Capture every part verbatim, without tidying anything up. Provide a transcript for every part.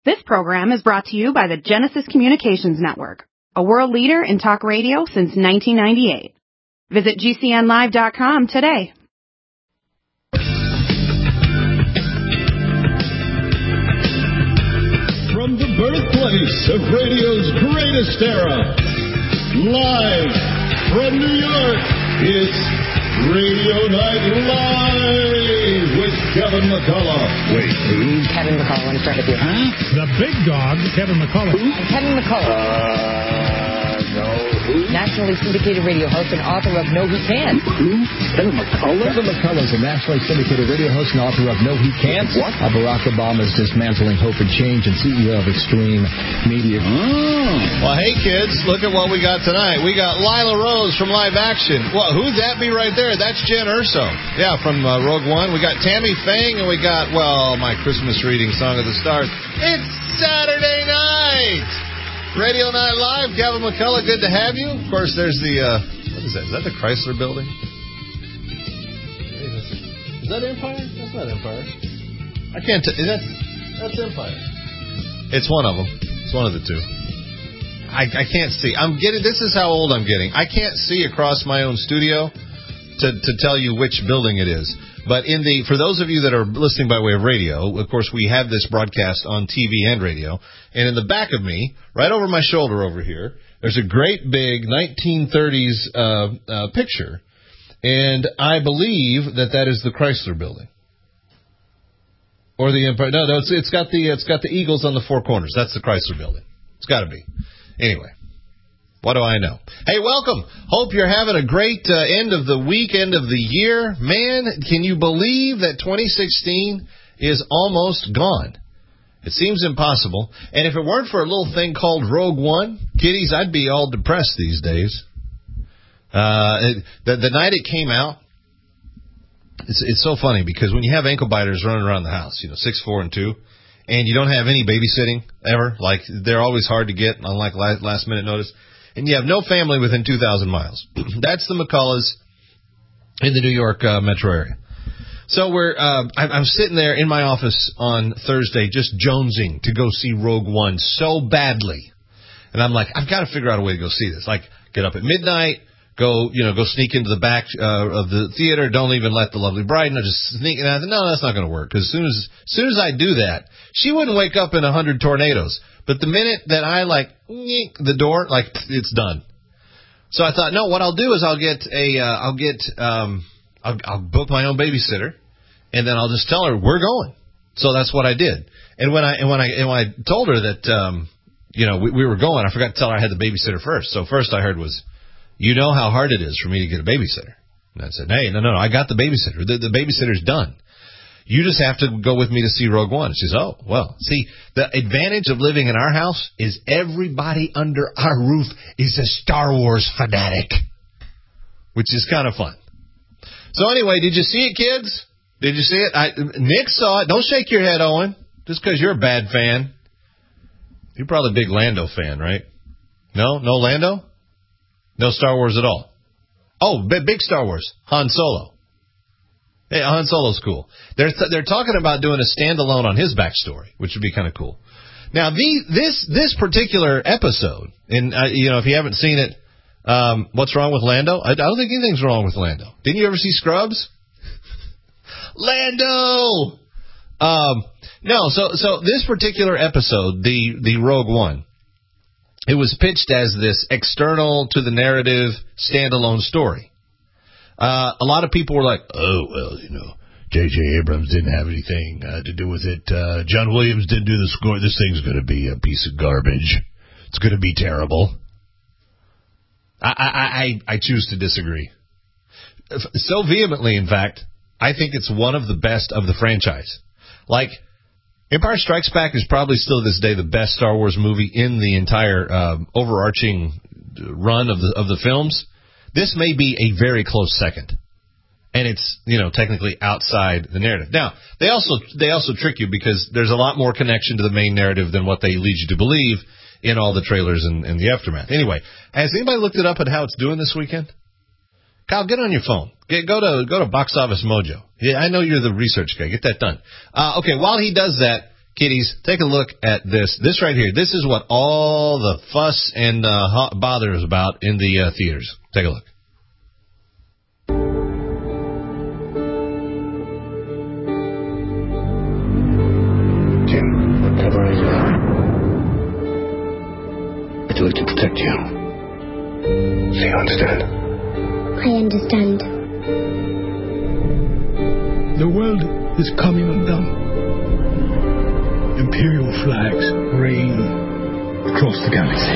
This program is brought to you by the Genesis Communications Network, a world leader in talk radio since nineteen ninety-eight. Visit G C N live dot com today. From the birthplace of radio's greatest era, live from New York, it's Radio Night Live with Kevin McCullough. Wait, who? Kevin McCullough. Let me start with you. Huh? The big dog, Kevin McCullough. Who? I'm Kevin McCullough. Uh, no. Who? Nationally syndicated radio host and author of No He Can't. Who? Kevin McCullough? Kevin McCullough is a nationally syndicated radio host and author of No He Can't. What? Uh, Barack Obama's Dismantling Hope and Change and C E O of Extreme Media. Oh. Well, hey, kids, look at what we got tonight. We got Lila Rose from Live Action. Well, who'd that be right there? That's Jen Urso. Yeah, from uh, Rogue One. We got Tammy Faye, and we got, well, my Christmas reading, Song of the Stars. It's Saturday night! Radio Night Live. Kevin McCullough, good to have you. Of course, there's the, uh, what is that? Is that the Chrysler Building? Is that Empire? That's not Empire. I can't tell. That's, that's Empire. It's one of them. It's one of the two. I, I can't see. I'm getting. This is how old I'm getting. I can't see across my own studio to, to tell you which building it is. But in the for those of you that are listening by way of radio, of course, we have this broadcast on T V and radio. And in the back of me, right over my shoulder over here, there's a great big nineteen thirties uh, uh, picture. And I believe that that is the Chrysler Building. Or the Empire. No, no, it's, it's got the it's got the Eagles on the four corners. That's the Chrysler Building. It's got to be. Anyway, what do I know? Hey, welcome. Hope you're having a great uh, end of the week, end of the year. Man, can you believe that twenty sixteen is almost gone? It seems impossible. And if it weren't for a little thing called Rogue One, kiddies, I'd be all depressed these days. Uh, it, the, the night it came out, it's, it's so funny because when you have ankle biters running around the house, you know, six, four, and two, and you don't have any babysitting ever, like they're always hard to get, unlike last minute notice, and you have no family within two thousand miles. That's the McCulloughs in the New York uh, metro area. So we're, uh, I'm sitting there in my office on Thursday just jonesing to go see Rogue One so badly. And I'm like, I've got to figure out a way to go see this. Like, get up at midnight, go, you know, go sneak into the back uh, of the theater. Don't even let the lovely bride know. Just sneak. And I said, no, that's not going to work. Because as soon as, as soon as I do that, she wouldn't wake up in a hundred tornadoes. But the minute that I like the door, like it's done. So I thought, no, what I'll do is I'll get a, uh, I'll get, um, I'll, I'll book my own babysitter, and then I'll just tell her we're going. So that's what I did. And when I and when I and when I told her that, um, you know, we, we were going, I forgot to tell her I had the babysitter first. So first I heard was, you know how hard it is for me to get a babysitter. And I said, hey, no, no, no, I got the babysitter. The, the babysitter's done. You just have to go with me to see Rogue One. She says, oh, well, see, the advantage of living in our house is everybody under our roof is a Star Wars fanatic, which is kind of fun. So anyway, did you see it, kids? Did you see it? I, Nick saw it. Don't shake your head, Owen, just because you're a bad fan. You're probably a big Lando fan, right? No? No Lando? No Star Wars at all. Oh, big Star Wars. Han Solo. Hey, Han Solo's cool. They're th- they're talking about doing a standalone on his backstory, which would be kind of cool. Now, the this this particular episode, and uh, you know, if you haven't seen it, um, what's wrong with Lando? I, I don't think anything's wrong with Lando. Didn't you ever see Scrubs? Lando. Um, no. So so this particular episode, the the Rogue One, it was pitched as this external to the narrative standalone story. Uh, a lot of people were like, oh, well, you know, J J. Abrams didn't have anything uh, to do with it. Uh, John Williams didn't do the score. This thing's going to be a piece of garbage. It's going to be terrible. I, I, I, I choose to disagree. So vehemently, in fact, I think it's one of the best of the franchise. Like, Empire Strikes Back is probably still to this day the best Star Wars movie in the entire um, overarching run of the of the films. This may be a very close second, and it's, you know, technically outside the narrative. Now, they also they also trick you because there's a lot more connection to the main narrative than what they lead you to believe in all the trailers and, and the aftermath. Anyway, has anybody looked it up at how it's doing this weekend? Kyle, get on your phone. Get, go to go to Box Office Mojo. Yeah, I know you're the research guy. Get that done. Uh, okay, while he does that, Kiddies, take a look at this. This right here. This is what all the fuss and uh, bother is about in the uh, theaters. Take a look. Jim, whatever I do, I do it to protect you. So you understand? I understand. The world is coming undone. Imperial flags reign across the galaxy.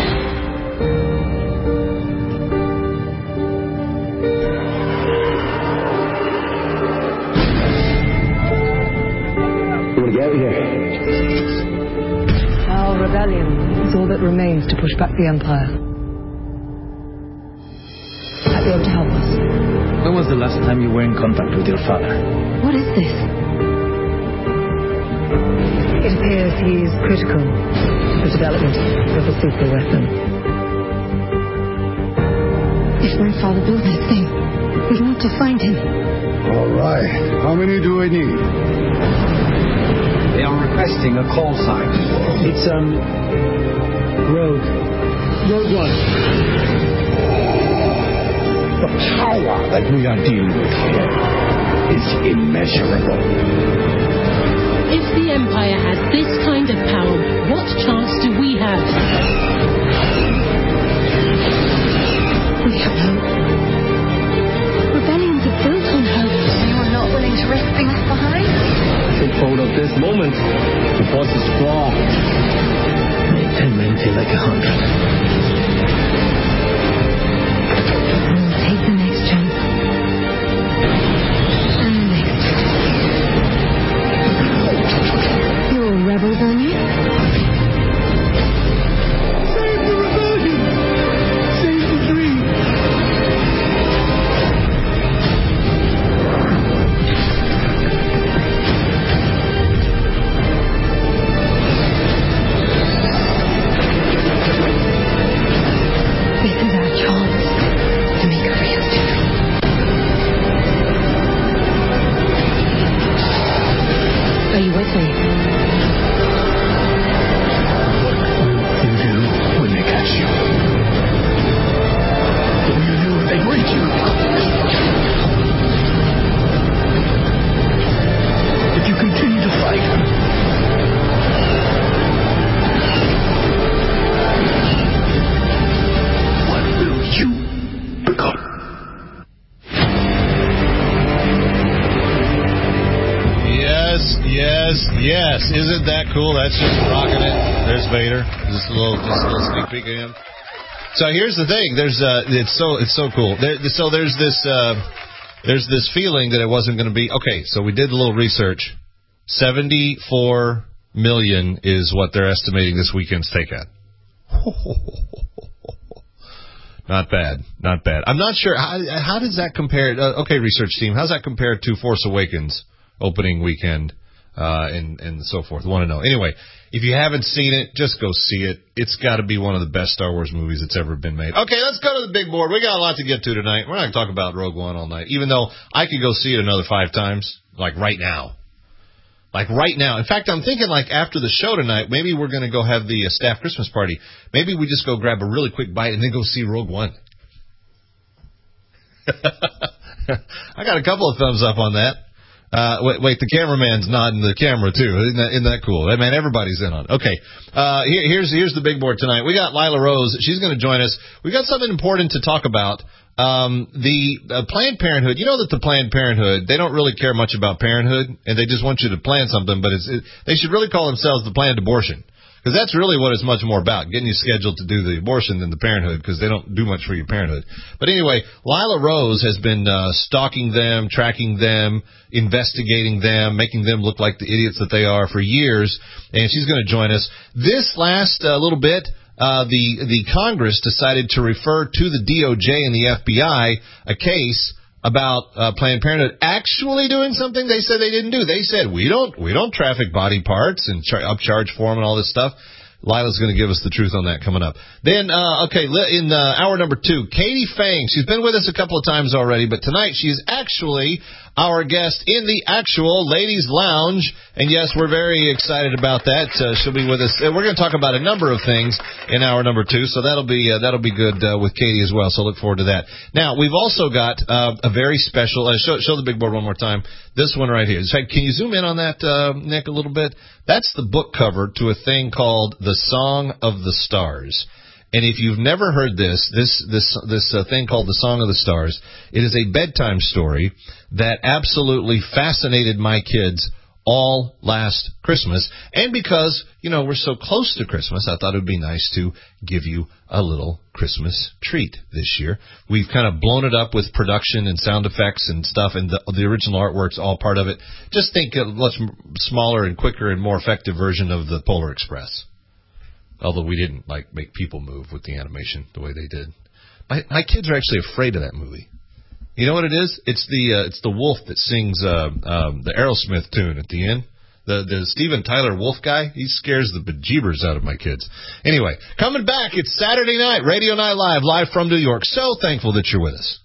You want to get out of here? Our rebellion is all that remains to push back the Empire. Might be able to help us. When was the last time you were in contact with your father? What is this? It appears he is critical to the development of a super weapon. If my father built this thing, we need to find him. All right. How many do I need? They are requesting a call sign. It's, um, Rogue. Rogue One. The power that we are dealing with here is immeasurable. If the Empire has this kind of power, what chance do we have? We have hope. Rebellions are built on hope. You are not willing to risk being left behind? Take hold of this moment. The force is strong. Make ten men feel like a hundred. We'll take the next chance. And the next. You're all rebels, aren't you? Save the rebellion! Save the dream! This is our chance to make a real difference. Are you with me? What will you do when they catch you? What will you do if they break you? If you continue to fight, what will you become? Yes, yes, yes. Isn't that cool? That's just rocking it. There's Vader. Just a little, just a little sneak peek of him. So here's the thing. There's, uh, it's so, it's so cool. There, so there's this, uh, there's this feeling that it wasn't going to be okay. So we did a little research. Seventy-four million is what they're estimating this weekend's take at. Not bad, not bad. I'm not sure how, how does that compare. Uh, okay, research team, how's that compare to Force Awakens opening weekend uh, and and so forth? I want to know. Anyway, if you haven't seen it, just go see it. It's got to be one of the best Star Wars movies that's ever been made. Okay, let's go to the big board. We got a lot to get to tonight. We're not going to talk about Rogue One all night, even though I could go see it another five times, like right now. Like right now. In fact, I'm thinking like after the show tonight, maybe we're going to go have the uh, staff Christmas party. Maybe we just go grab a really quick bite and then go see Rogue One. I got a couple of thumbs up on that. Uh, wait, wait, the cameraman's nodding the camera too. Isn't that, isn't that cool? I mean, everybody's in on it. Okay. Uh, here, here's, here's the big board tonight. We got Lila Rose. She's going to join us. We got something important to talk about. Um, the uh, Planned Parenthood, you know that the Planned Parenthood, they don't really care much about parenthood, and they just want you to plan something, but it's, it, they should really call themselves the planned abortion. Because that's really what it's much more about, getting you scheduled to do the abortion than the parenthood, because they don't do much for your parenthood. But anyway, Lila Rose has been uh, stalking them, tracking them, investigating them, making them look like the idiots that they are for years, and she's going to join us. This last uh, little bit, uh, the, the Congress decided to refer to the D O J and the F B I a case about uh, Planned Parenthood actually doing something they said they didn't do. They said, we don't we don't traffic body parts and char- upcharge for them and all this stuff. Lila's going to give us the truth on that coming up. Then, uh, okay, in uh, hour number two, Katie Fang. She's been with us a couple of times already, but tonight she's actually our guest in the actual Ladies Lounge. And, yes, we're very excited about that. Uh, she'll be with us. Uh, we're going to talk about a number of things in hour number two, so that'll be uh, that'll be good uh, with Katie as well, so look forward to that. Now, we've also got uh, a very special uh, – show, show the big board one more time. This one right here. In fact, can you zoom in on that, uh, Nick, a little bit? That's the book cover to a thing called The Song of the Stars. And if you've never heard this, this this this uh, thing called The Song of the Stars, it is a bedtime story that absolutely fascinated my kids all last Christmas. And because, you know, we're so close to Christmas, I thought it would be nice to give you a little Christmas treat this year. We've kind of blown it up with production and sound effects and stuff, and the, the original artwork's all part of it. Just think a much smaller and quicker and more effective version of the Polar Express. Although we didn't, like, make people move with the animation the way they did. My, my kids are actually afraid of that movie. You know what it is? It's the uh, it's the wolf that sings uh, um, the Aerosmith tune at the end. The the Steven Tyler wolf guy, he scares the bejeebers out of my kids. Anyway, coming back, it's Saturday night, Radio Night Live, live from New York. So thankful that you're with us.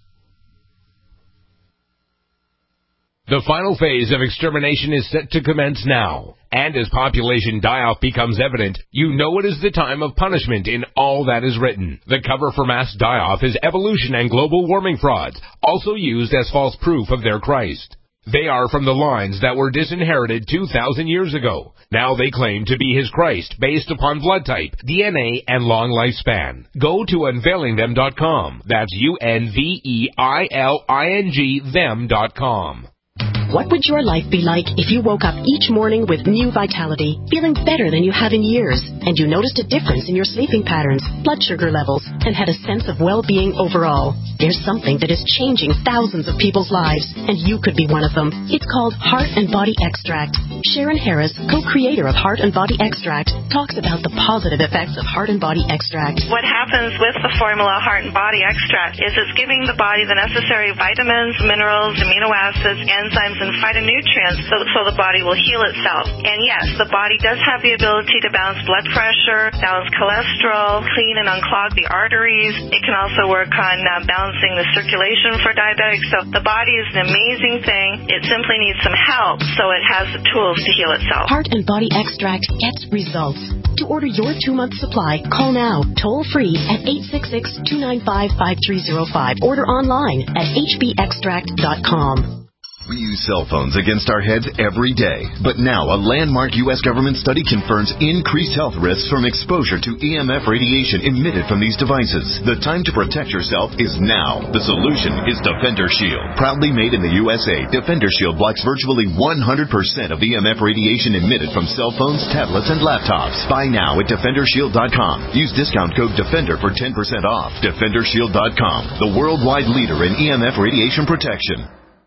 The final phase of extermination is set to commence now. And as population die-off becomes evident, you know it is the time of punishment in all that is written. The cover for mass die-off is evolution and global warming frauds, also used as false proof of their Christ. They are from the lines that were disinherited two thousand years ago. Now they claim to be his Christ based upon blood type, D N A, and long lifespan. Go to unveiling them dot com. That's U N V E I L I N G them dot com. What would your life be like if you woke up each morning with new vitality, feeling better than you have in years, and you noticed a difference in your sleeping patterns, blood sugar levels, and had a sense of well-being overall? There's something that is changing thousands of people's lives, and you could be one of them. It's called Heart and Body Extract. Sharon Harris, co-creator of Heart and Body Extract, talks about the positive effects of Heart and Body Extract. What happens with the formula Heart and Body Extract is it's giving the body the necessary vitamins, minerals, amino acids, enzymes, and phytonutrients so, so the body will heal itself. And yes, the body does have the ability to balance blood pressure, balance cholesterol, clean and unclog the arteries. It can also work on uh, balancing the circulation for diabetics. So the body is an amazing thing. It simply needs some help so it has the tools to heal itself. Heart and Body Extract gets results. To order your two-month supply, call now, toll-free at eight six six, two nine five, five three zero five. Order online at h b extract dot com. We use cell phones against our heads every day. But now a landmark U S government study confirms increased health risks from exposure to E M F radiation emitted from these devices. The time to protect yourself is now. The solution is Defender Shield. Proudly made in the U S A, Defender Shield blocks virtually one hundred percent of E M F radiation emitted from cell phones, tablets, and laptops. Buy now at defender shield dot com. Use discount code DEFENDER for ten percent off. defender shield dot com, the worldwide leader in E M F radiation protection.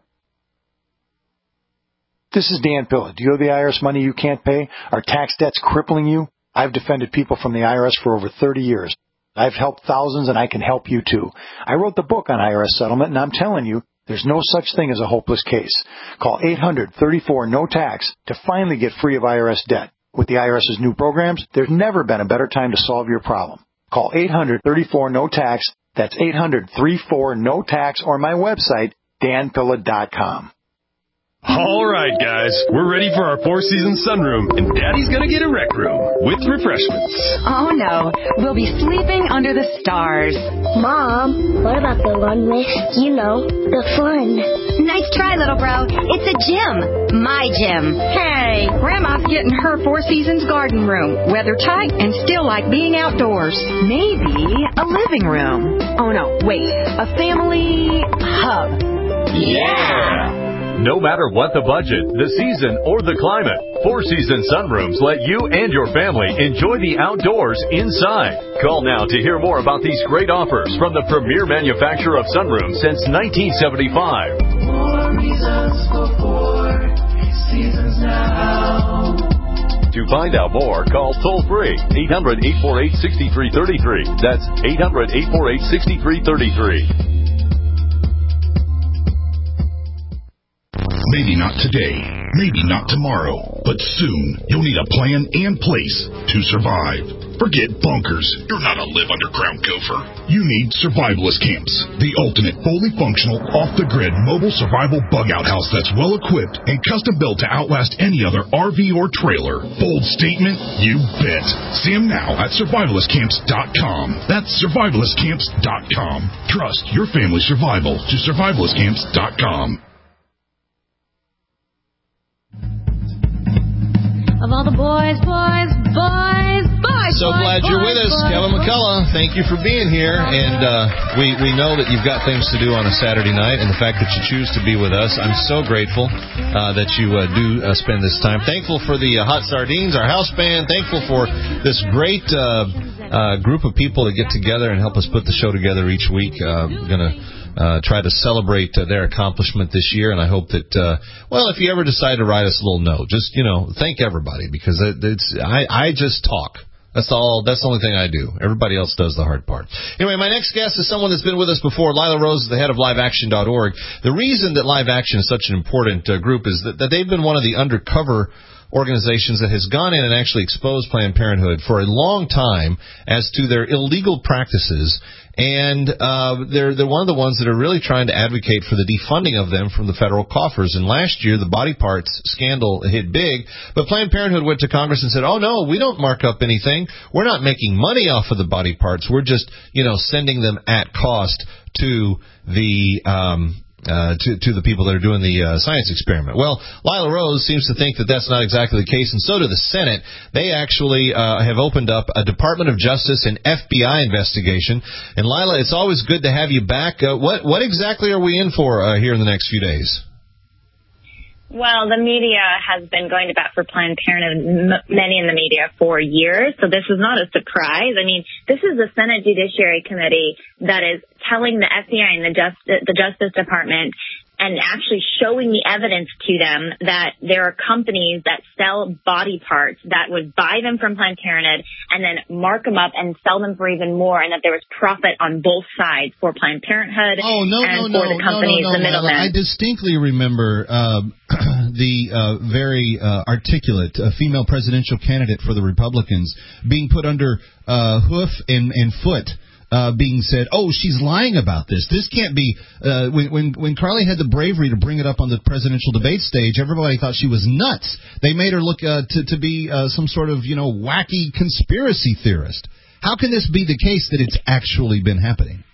This is Dan Pilla. Do you owe the I R S money you can't pay? Are tax debts crippling you? I've defended people from the I R S for over thirty years. I've helped thousands, and I can help you too. I wrote the book on I R S settlement, and I'm telling you, there's no such thing as a hopeless case. Call eight hundred, thirty-four, no tax to finally get free of I R S debt. With the IRS's new programs, there's never been a better time to solve your problem. Call eight hundred, thirty-four, no tax. That's eight hundred, thirty-four, no tax, or my website, dan pilla dot com. All right, guys, we're ready for our four-season sunroom, and Daddy's gonna get a rec room with refreshments. Oh, no, we'll be sleeping under the stars. Mom, what about the one with, you know, the fun? Nice try, little bro. It's a gym. My gym. Hey, Grandma's getting her Four Seasons garden room. Weather tight and still like being outdoors. Maybe a living room. Oh, no, wait, a family hub. Yeah! No matter what the budget, the season, or the climate, Four Seasons Sunrooms let you and your family enjoy the outdoors inside. Call now to hear more about these great offers from the premier manufacturer of sunrooms since nineteen seventy-five. More reasons for Four Seasons now. To find out more, call toll-free eight hundred, eight four eight, six three three three. That's eight hundred, eight four eight, six three three three. Maybe not today, maybe not tomorrow, but soon you'll need a plan and place to survive. Forget bunkers. You're not a live underground gopher. You need survivalist camps. The ultimate fully functional, off-the-grid mobile survival bug-out house that's well-equipped and custom-built to outlast any other R V or trailer. Bold statement? You bet. See them now at survivalist camps dot com. That's survivalist camps dot com. Trust your family's survival to survivalist camps dot com. Of all the boys, boys, boys, boys. So boys, glad boys, you're with us, boys, Kevin boys. McCullough. Thank you for being here. And uh, we, we know that you've got things to do on a Saturday night, and the fact that you choose to be with us, I'm so grateful uh, that you uh, do uh, spend this time. Thankful for the uh, Hot Sardines, our house band. Thankful for this great uh, uh, group of people that get together and help us put the show together each week. Uh, we're going to Uh, try to celebrate uh, their accomplishment this year, and I hope that, uh, well, if you ever decide to write us a little note, just, you know, thank everybody, because it, it's I, I just talk. That's all. That's the only thing I do. Everybody else does the hard part. Anyway, my next guest is someone that's been with us before. Lila Rose is the head of live action dot org. The reason that Live Action is such an important uh, group is that, that they've been one of the undercover organizations that has gone in and actually exposed Planned Parenthood for a long time as to their illegal practices. And uh, they're, they're one of the ones that are really trying to advocate for the defunding of them from the federal coffers. And last year, the body parts scandal hit big, but Planned Parenthood went to Congress and said, oh, no, we don't mark up anything. We're not making money off of the body parts. We're just, you know, sending them at cost to the um Uh, to, to the people that are doing the uh, science experiment. Well, Lila Rose seems to think that that's not exactly the case, and so do the Senate. They actually uh, have opened up a Department of Justice and F B I investigation. And Lila, it's always good to have you back. Uh, what what exactly are we in for uh, here in the next few days? Well, the media has been going to bat for Planned Parenthood, many in the media, for years, so this is not a surprise. I mean, this is the Senate Judiciary Committee that is telling the F B I and the, Just- the Justice Department and actually showing the evidence to them that there are companies that sell body parts that would buy them from Planned Parenthood and then mark them up and sell them for even more, and that there was profit on both sides for Planned Parenthood oh, no, and no, for no, the companies, no, no, no, the middlemen. I distinctly remember uh, the uh, very uh, articulate uh, female presidential candidate for the Republicans being put under uh, hoof and, and foot. Uh, being said, oh, she's lying about this. This can't be. Uh, when, when when Carly had the bravery to bring it up on the presidential debate stage, everybody thought she was nuts. They made her look uh, to to be uh, some sort of you know wacky conspiracy theorist. How can this be the case that it's actually been happening?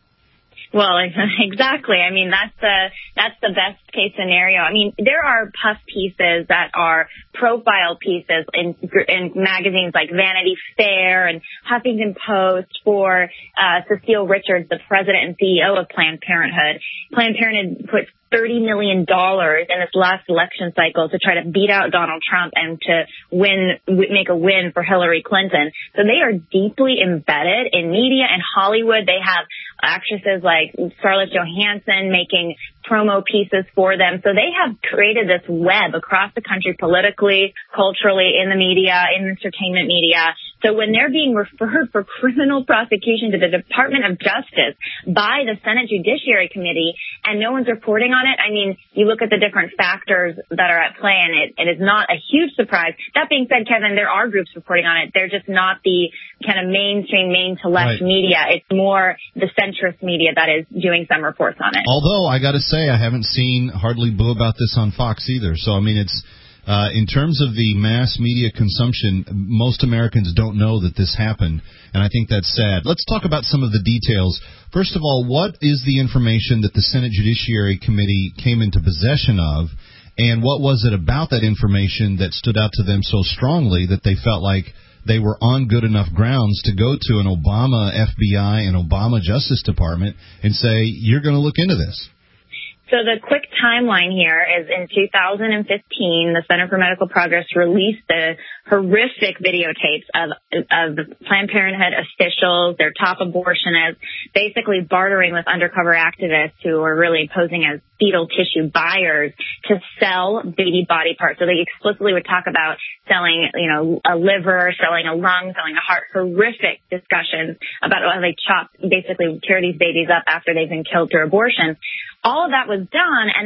Well, exactly. I mean, that's the that's the best case scenario. I mean, there are puff pieces that are profile pieces in in magazines like Vanity Fair and Huffington Post for uh, Cecile Richards, the president and C E O of Planned Parenthood. Planned Parenthood put thirty million dollars in this last election cycle to try to beat out Donald Trump and to win, make a win for Hillary Clinton. So they are deeply embedded in media and Hollywood. They have actresses like Scarlett Johansson making promo pieces for them. So they have created this web across the country politically, culturally, in the media, in entertainment media. So when they're being referred for criminal prosecution to the Department of Justice by the Senate Judiciary Committee and no one's reporting on it, I mean, you look at the different factors that are at play and it, it is not a huge surprise. That being said, Kevin, there are groups reporting on it. They're just not the kind of mainstream, main to left right. media. It's more the centrist media that is doing some reports on it. Although I got to say, I haven't seen hardly boo about this on Fox either. So, I mean, it's Uh, in terms of the mass media consumption, most Americans don't know that this happened, and I think that's sad. Let's talk about some of the details. First of all, what is the information that the Senate Judiciary Committee came into possession of, and what was it about that information that stood out to them so strongly that they felt like they were on good enough grounds to go to an Obama F B I and Obama Justice Department and say, you're going to look into this? So the quick timeline here is in two thousand fifteen, the Center for Medical Progress released the horrific videotapes of, of the Planned Parenthood officials, their top abortionists, basically bartering with undercover activists who are really posing as fetal tissue buyers to sell baby body parts. So they explicitly would talk about selling, you know, a liver, selling a lung, selling a heart, horrific discussions about how they chop, basically tear these babies up after they've been killed through abortion. All of that was done, and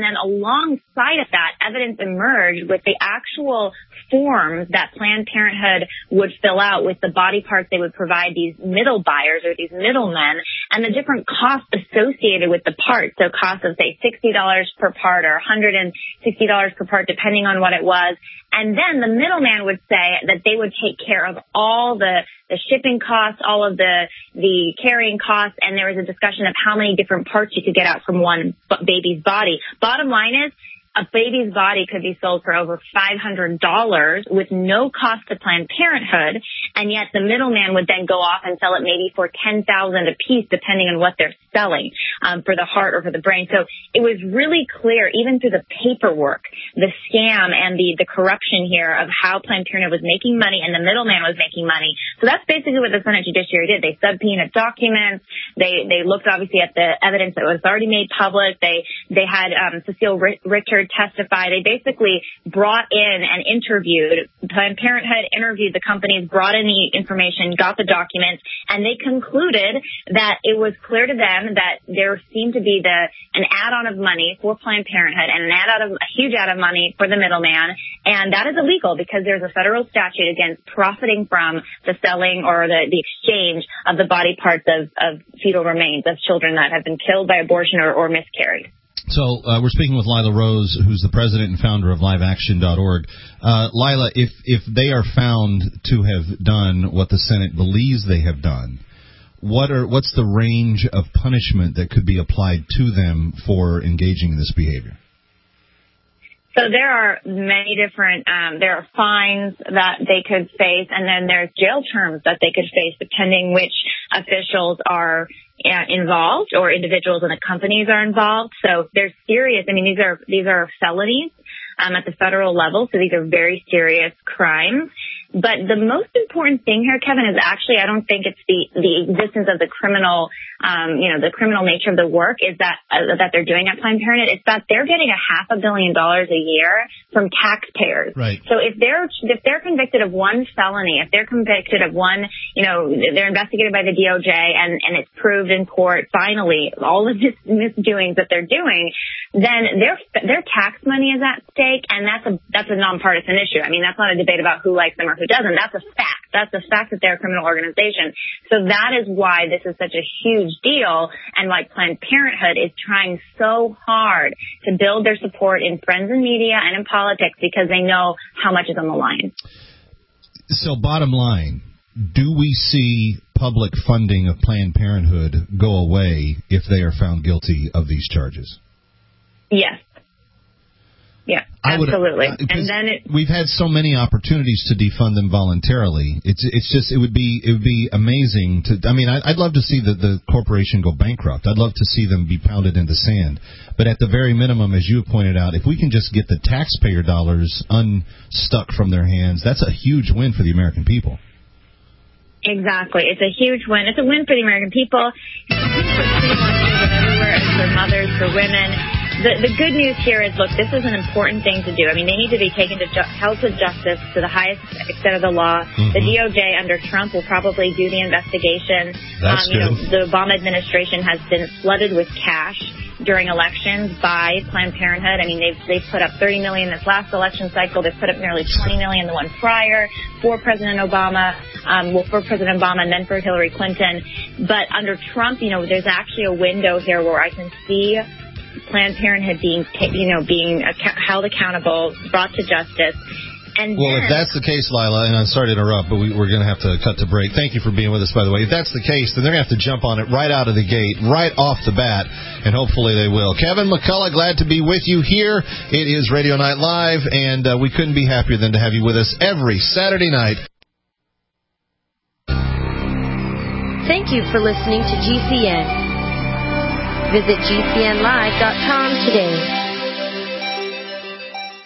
then alongside of that, evidence emerged with the actual forms that Planned Parenthood would fill out with the body parts they would provide these middle buyers or these middlemen, and the different costs associated with the parts. So costs of, say, sixty dollars per part or one hundred sixty dollars per part, depending on what it was. And then the middleman would say that they would take care of all the, the shipping costs, all of the, the carrying costs, and there was a discussion of how many different parts you could get out from one baby's body. Bottom line is, a baby's body could be sold for over five hundred dollars with no cost to Planned Parenthood, and yet the middleman would then go off and sell it maybe for ten thousand dollars a piece, depending on what they're selling, um, for the heart or for the brain. So it was really clear, even through the paperwork, the scam and the, the corruption here of how Planned Parenthood was making money and the middleman was making money. So that's basically what the Senate Judiciary did. They subpoenaed documents. They they looked, obviously, at the evidence that was already made public. They, they had um, Cecile Richard testify. They basically brought in and interviewed, Planned Parenthood interviewed the companies, brought in the information, got the documents, and they concluded that it was clear to them that there seemed to be the an add-on of money for Planned Parenthood and an add-on of a huge add-on of money for the middleman, and that is illegal because there's a federal statute against profiting from the selling or the, the exchange of the body parts of, of fetal remains of children that have been killed by abortion or, or miscarried. So uh, we're speaking with Lila Rose, who's the president and founder of live action dot org. Uh, Lila, if, if they are found to have done what the Senate believes they have done, what are what's the range of punishment that could be applied to them for engaging in this behavior? So there are many different, um, there are fines that they could face, and then there's jail terms that they could face depending which officials are uh, involved or individuals in the companies are involved. So they're serious. I mean, these are, these are felonies um, at the federal level, so these are very serious crimes. But the most important thing here, Kevin, is actually, I don't think it's the, the existence of the criminal, um, you know, the criminal nature of the work is that, uh, that they're doing at Planned Parenthood. It's that they're getting a half a billion dollars a year from taxpayers. Right. So if they're, if they're convicted of one felony, if they're convicted of one, you know, they're investigated by the D O J and, and it's proved in court, finally, all of this misdoings that they're doing, then their, their tax money is at stake, and that's a, that's a nonpartisan issue. I mean, that's not a debate about who likes them or who doesn't. That's a fact. That's a fact that they're a criminal organization. So that is why this is such a huge deal, and why Planned Parenthood is trying so hard to build their support in friends and media and in politics, because they know how much is on the line. So bottom line, do we see public funding of Planned Parenthood go away if they are found guilty of these charges? Yes. Yeah, absolutely. Would, uh, and then it, we've had so many opportunities to defund them voluntarily. It's it's just it would be it would be amazing to. I mean, I'd love to see the the corporation go bankrupt. I'd love to see them be pounded into sand. But at the very minimum, as you have pointed out, if we can just get the taxpayer dollars unstuck from their hands, that's a huge win for the American people. Exactly, it's a huge win. It's a win for the American people. It's a win for pretty much everywhere. It's for mothers, for women. The, the good news here is, look, this is an important thing to do. I mean, they need to be taken to ju- held to justice to the highest extent of the law. Mm-hmm. The D O J under Trump will probably do the investigation. That's um, you good. know, the Obama administration has been flooded with cash during elections by Planned Parenthood. I mean, they've they've put up thirty million dollars this last election cycle. They've put up nearly twenty million dollars the one prior for President Obama, um, well, for President Obama and then for Hillary Clinton. But under Trump, you know, there's actually a window here where I can see Planned Parenthood being, you know, being held accountable, brought to justice. And well, then, if that's the case, Lila, and I'm sorry to interrupt, but we, we're going to have to cut to break. Thank you for being with us, by the way. If that's the case, then they're going to have to jump on it right out of the gate, right off the bat, and hopefully they will. Kevin McCullough, glad to be with you here. It is Radio Night Live, and uh, we couldn't be happier than to have you with us every Saturday night. Thank you for listening to G C N. Visit G C N live dot com today.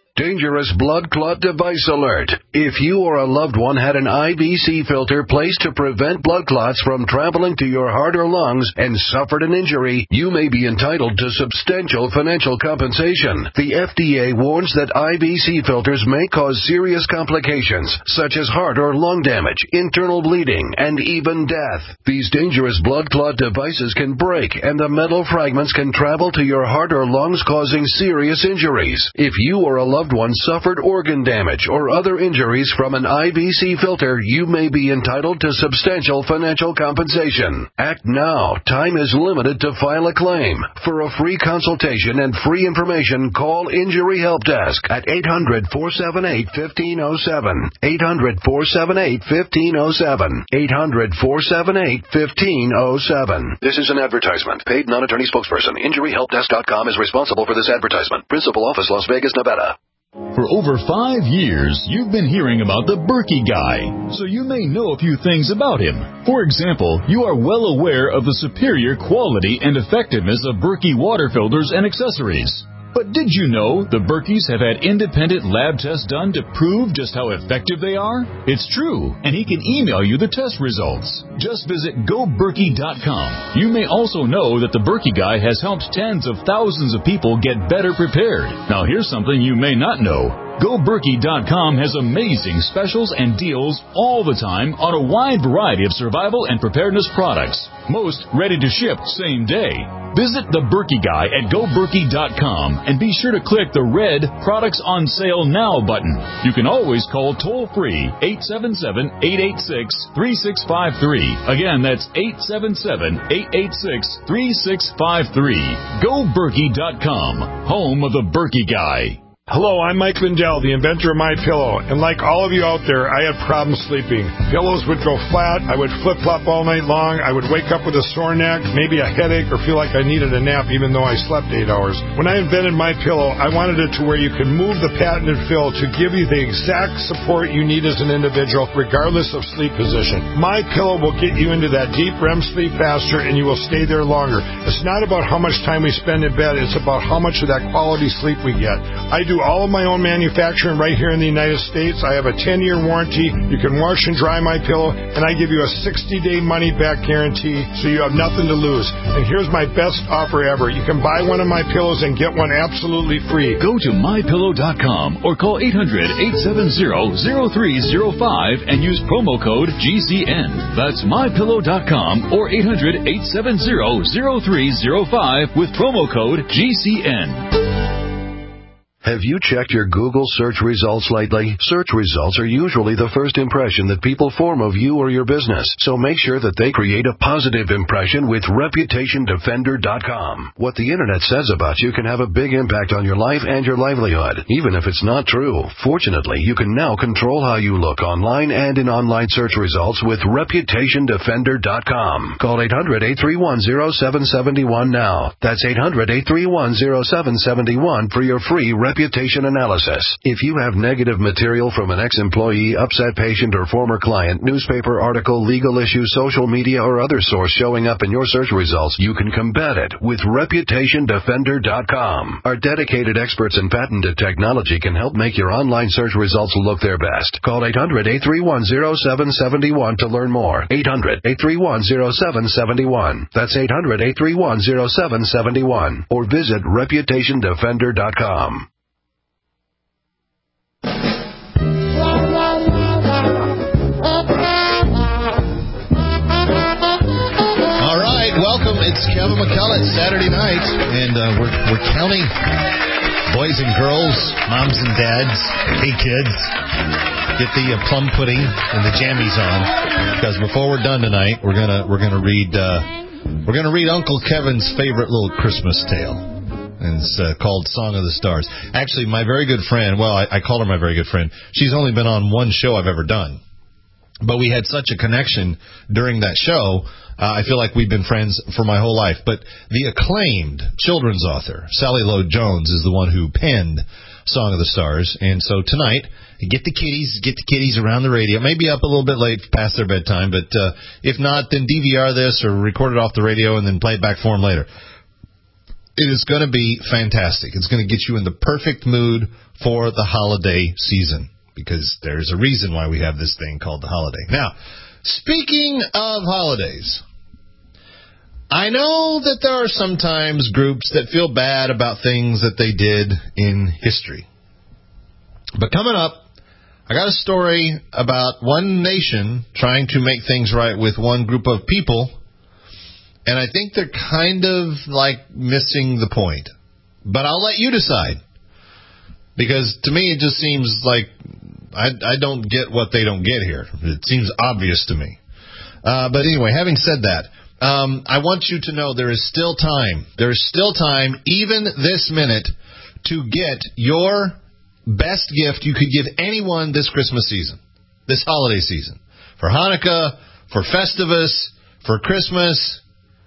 Dangerous blood clot device alert. If you or a loved one had an I V C filter placed to prevent blood clots from traveling to your heart or lungs and suffered an injury, you may be entitled to substantial financial compensation. The F D A warns that I V C filters may cause serious complications, such as heart or lung damage, internal bleeding, and even death. These dangerous blood clot devices can break, and the metal fragments can travel to your heart or lungs, causing serious injuries. If you or a loved one suffered organ damage or other injuries from an I V C filter, you may be entitled to substantial financial compensation. Act now. Time is limited to file a claim. For a free consultation and free information, call Injury Help Desk at eight hundred, four seven eight, one five zero seven. eight hundred, four seven eight, one five zero seven. eight hundred, four seven eight, one five zero seven. This is an advertisement. Paid non-attorney spokesperson. Injury Help Desk dot com is responsible for this advertisement. Principal office, Las Vegas, Nevada. For over five years, you've been hearing about the Berkey guy, so you may know a few things about him. For example, you are well aware of the superior quality and effectiveness of Berkey water filters and accessories. But did you know the Berkeys have had independent lab tests done to prove just how effective they are? It's true, and he can email you the test results. Just visit go berkey dot com. You may also know that the Berkey guy has helped tens of thousands of people get better prepared. Now here's something you may not know. go berkey dot com has amazing specials and deals all the time on a wide variety of survival and preparedness products. Most ready to ship same day. Visit the Berkey guy at go berkey dot com and be sure to click the red Products on Sale Now button. You can always call toll-free eight seven seven, eight eight six, three six five three. Again, that's eight seven seven, eight eight six, three six five three. go berkey dot com, home of the Berkey guy. Hello, I'm Mike Lindell, the inventor of MyPillow, and like all of you out there, I had problems sleeping. Pillows would go flat, I would flip-flop all night long, I would wake up with a sore neck, maybe a headache, or feel like I needed a nap even though I slept eight hours. When I invented MyPillow, I wanted it to where you could move the patented fill to give you the exact support you need as an individual, regardless of sleep position. MyPillow will get you into that deep R E M sleep faster, and you will stay there longer. It's not about how much time we spend in bed, it's about how much of that quality sleep we get. I do all of my own manufacturing right here in the United States. I have a ten-year warranty. You can wash and dry my pillow, and I give you a sixty-day money-back guarantee, so you have nothing to lose. And here's my best offer ever. You can buy one of my pillows and get one absolutely free. Go to my pillow dot com or call eight hundred, eight seven zero, zero three zero five and use promo code G C N. That's my pillow dot com or eight hundred, eight seven zero, zero three zero five with promo code G C N. Have you checked your Google search results lately? Search results are usually the first impression that people form of you or your business, so make sure that they create a positive impression with reputation defender dot com. What the internet says about you can have a big impact on your life and your livelihood, even if it's not true. Fortunately, you can now control how you look online and in online search results with reputation defender dot com. Call eight hundred, eight three one, zero seven seven one now. That's eight hundred, eight three one, zero seven seven one for your free reputation analysis. If you have negative material from an ex-employee, upset patient, or former client, newspaper article, legal issue, social media, or other source showing up in your search results, you can combat it with reputation defender dot com. Our dedicated experts in patented technology can help make your online search results look their best. Call eight hundred, eight three one, zero seven seven one to learn more. eight hundred, eight three one, zero seven seven one. That's eight hundred, eight three one, zero seven seven one. Or visit reputation defender dot com. All right, welcome. It's Kevin McCullough. It's Saturday night, and uh, we're we're counting boys and girls, moms and dads, hey kids, get the uh, plum pudding and the jammies on, because before we're done tonight, we're gonna we're gonna read uh, we're gonna read Uncle Kevin's favorite little Christmas tale. And it's uh, called Song of the Stars. Actually, my very good friend, well, I, I call her my very good friend. She's only been on one show I've ever done. But we had such a connection during that show, uh, I feel like we've been friends for my whole life. But the acclaimed children's author, Sally Lloyd Jones, is the one who penned Song of the Stars. And so tonight, get the kiddies, get the kiddies around the radio. Maybe up a little bit late past their bedtime, but uh, if not, then D V R this or record it off the radio and then play it back for them later. it is going to be fantastic. It's going to get you in the perfect mood for the holiday season, because there's a reason why we have this thing called the holiday. Now, speaking of holidays, I know that there are sometimes groups that feel bad about things that they did in history. But coming up, I got a story about one nation trying to make things right with one group of people, and I think they're kind of like missing the point. But I'll let you decide, because to me it just seems like I, I don't get what they don't get here. It seems obvious to me. Uh, but anyway, having said that, um, I want you to know there is still time. There is still time, even this minute, to get your best gift you could give anyone this Christmas season, this holiday season. For Hanukkah, for Festivus, for Christmas,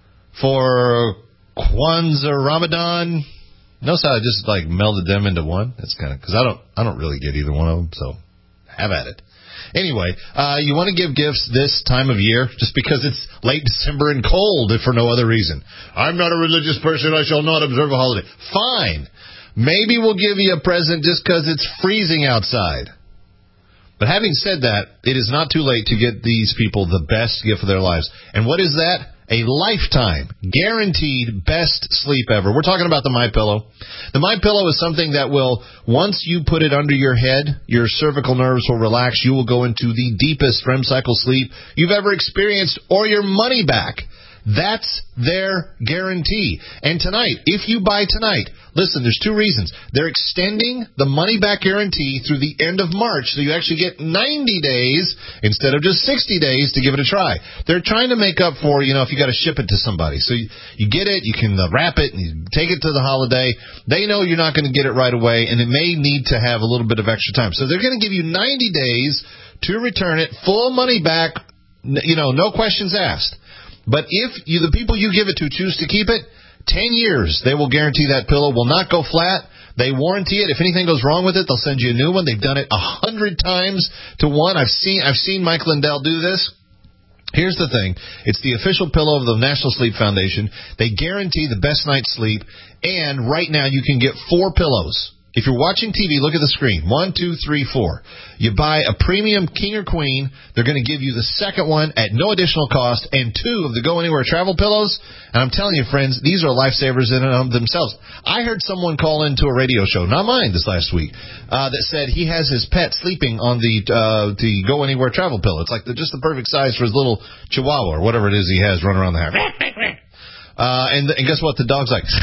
for Kwanzaa, Ramadan. Notice how I just like melded them into one? That's kind of, because I don't, I don't really get either one of them, so have at it. Anyway, uh, you want to give gifts this time of year just because it's late December and cold, if for no other reason. I'm not a religious person, I shall not observe a holiday. Fine. Maybe we'll give you a present just because it's freezing outside. But having said that, it is not too late to get these people the best gift of their lives. And what is that? A lifetime, guaranteed best sleep ever. We're talking about the MyPillow. The MyPillow is something that will, once you put it under your head, your cervical nerves will relax. You will go into the deepest REM cycle sleep you've ever experienced, or your money back. That's their guarantee. And tonight, if you buy tonight, listen, there's two reasons. They're extending the money-back guarantee through the end of March, so you actually get ninety days instead of just sixty days to give it a try. They're trying to make up for, you know, if you got to ship it to somebody. So you, you get it, you can uh, wrap it, and you take it to the holiday. They know you're not going to get it right away, and it may need to have a little bit of extra time. So they're going to give you ninety days to return it, full money back, you know, no questions asked. But if you, the people you give it to choose to keep it, ten years, they will guarantee that pillow will not go flat. They warranty it. If anything goes wrong with it, they'll send you a new one. They've done it a hundred times to one. I've seen, I've seen Mike Lindell do this. Here's the thing. It's the official pillow of the National Sleep Foundation. They guarantee the best night's sleep. And right now you can get four pillows. If you're watching T V, look at the screen. One, two, three, four. You buy a premium king or queen. They're going to give you the second one at no additional cost, and two of the Go Anywhere travel pillows. And I'm telling you, friends, these are lifesavers in and of themselves. I heard someone call into a radio show, not mine, this last week, uh, that said he has his pet sleeping on the uh, the Go Anywhere travel pillow. It's like the, just the perfect size for his little chihuahua or whatever it is he has running around the house. Uh, and, and guess what? The dog's like...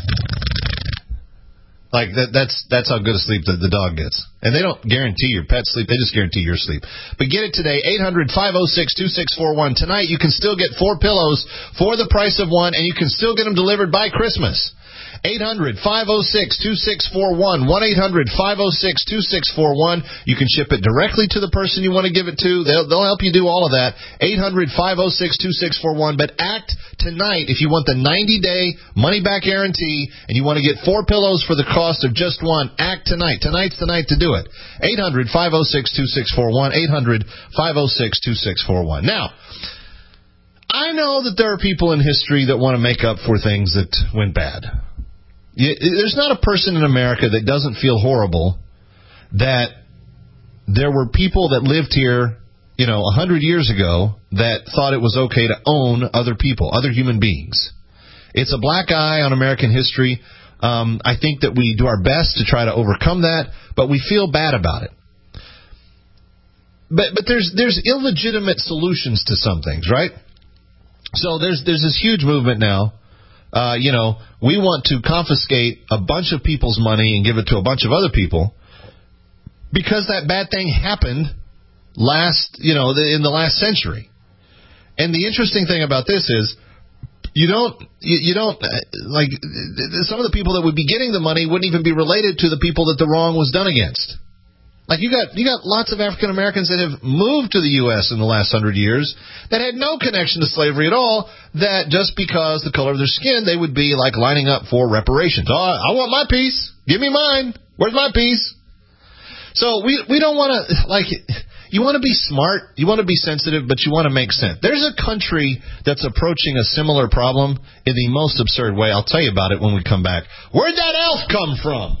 Like, that, that's that's how good a sleep the, the dog gets. And they don't guarantee your pet's sleep. They just guarantee your sleep. But get it today, eight hundred, five oh six, two six four one. Tonight, you can still get four pillows for the price of one, and you can still get them delivered by Christmas. eight hundred, five oh six, two six four one. one eight hundred, five oh six, two six four one. You can ship it directly to the person you want to give it to. They'll, they'll help you do all of that. eight hundred, five oh six, two six four one. But act tonight if you want the ninety-day money-back guarantee and you want to get four pillows for the cost of just one. Act tonight. Tonight's the night to do it. eight hundred, five oh six, two six four one. eight hundred, five oh six, two six four one. Now, I know that there are people in history that want to make up for things that went bad. There's not a person in America that doesn't feel horrible that there were people that lived here, you know, a hundred years ago that thought it was okay to own other people, other human beings. It's a black eye on American history. Um, I think that we do our best to try to overcome that, but we feel bad about it. But but there's there's illegitimate solutions to some things, right? So there's there's this huge movement now. Uh, you know, we want to confiscate a bunch of people's money and give it to a bunch of other people because that bad thing happened last, you know, in the last century. And the interesting thing about this is you don't, you, you don't, like, some of the people that would be getting the money wouldn't even be related to the people that the wrong was done against. Like, you got you got lots of African Americans that have moved to the U S in the last hundred years that had no connection to slavery at all, that just because the color of their skin, they would be, like, lining up for reparations. Oh, I want my piece. Give me mine. Where's my piece? So we we don't want to, like, You want to be smart, you want to be sensitive, but you want to make sense. There's a country that's approaching a similar problem in the most absurd way. I'll tell you about it when we come back. Where'd that elf come from?